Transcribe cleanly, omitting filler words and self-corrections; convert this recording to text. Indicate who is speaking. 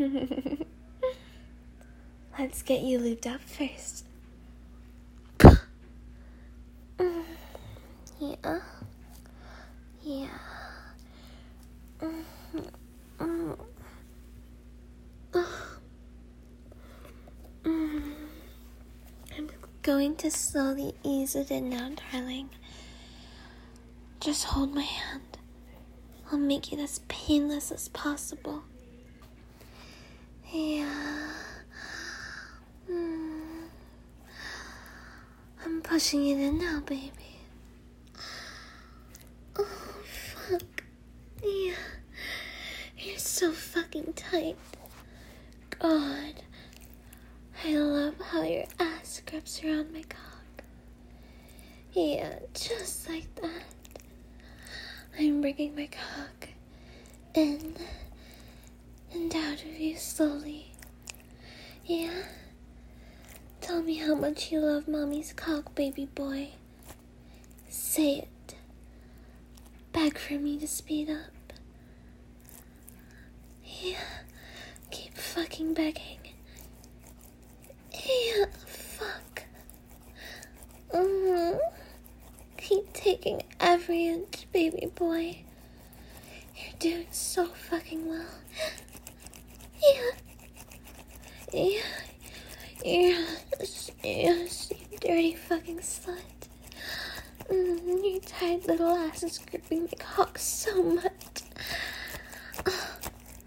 Speaker 1: Let's get you lubed up first. Yeah. Yeah. I'm going to slowly ease it in now, darling. Just hold my hand. I'll make it as painless as possible. Yeah. I'm pushing it in now, baby. Oh, fuck. Yeah. You're so fucking tight. God. I love how your ass grips around my cock. Yeah, just like that. I'm bringing my cock in and out of you slowly. Yeah? Tell me how much you love mommy's cock, baby boy. Say it. Beg for me to speed up. Yeah, keep fucking begging. Yeah, fuck. Keep taking every inch, baby boy. You're doing so fucking well. Yeah. Yes, you dirty fucking slut. Your tight little ass is gripping my cock so much.